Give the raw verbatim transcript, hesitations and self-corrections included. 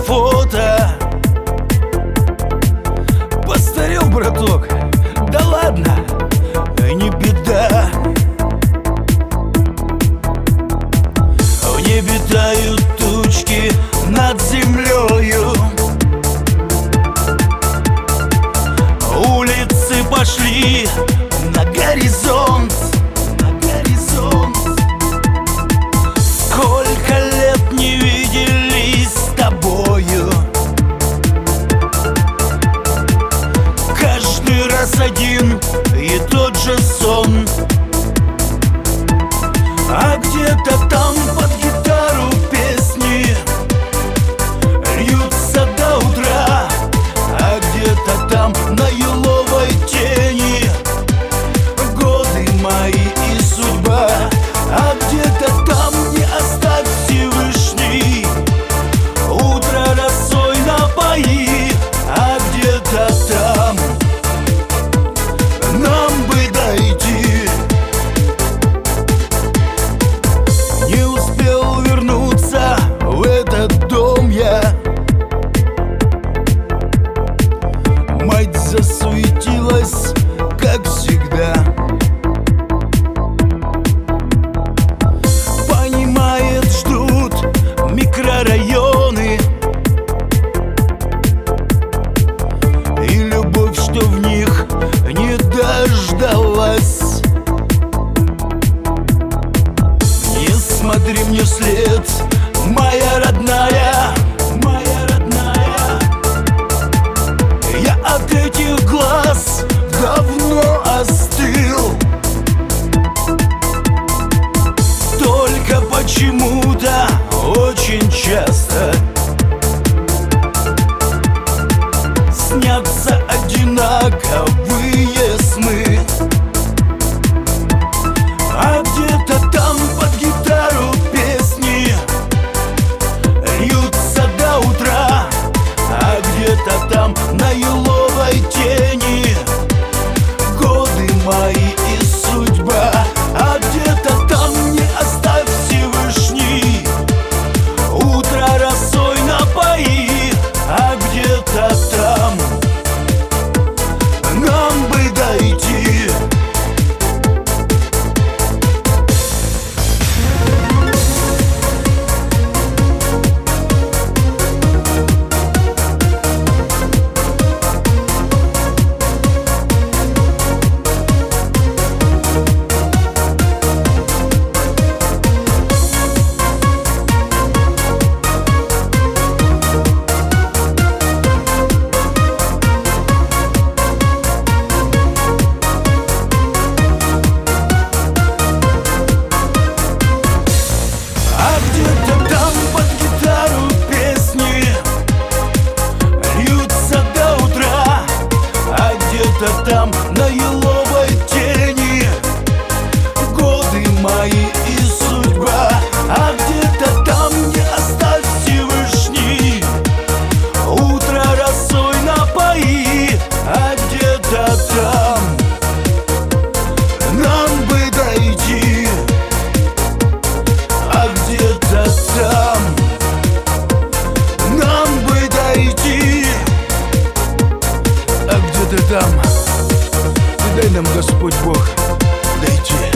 фото. Постарел, браток, да ладно, не беда. В небе тают тучки над землею, улицы пошли на горизонт, на горизонт. Сколько лет не виделись с тобою, каждый раз один и тот же сон. А где-то там под гитару песни льются до утра, а где-то там на еловой тени годы мои и судьба. А где-то там не оставь Всевышний утро росой напои, а где-то там нам бы дойти. Не успел вернуться в этот дом я, мать засуетилась, как всегда. Понимает, ждут микрорайоны, и любовь, что в них не дождалась. Не смотри мне вслед, моя родная, моя родная. Я от этих глаз давно остыл, только почему-то очень часто снятся одинаковые сны. А где-то там под гитару песни льются до утра, а где-то там на еловой тени годы мои и судьба. А где-то там не оставь Всевышний утро росой напои, а где-то там нам бы дойти. Где-то там на еловой тени годы мои и судьба. А где-то там не оставь Всевышний утро росой напои, а где-то там нам бы дойти. А где-то там нам бы дойти. А где-то там дай нам Господь Бог дойти.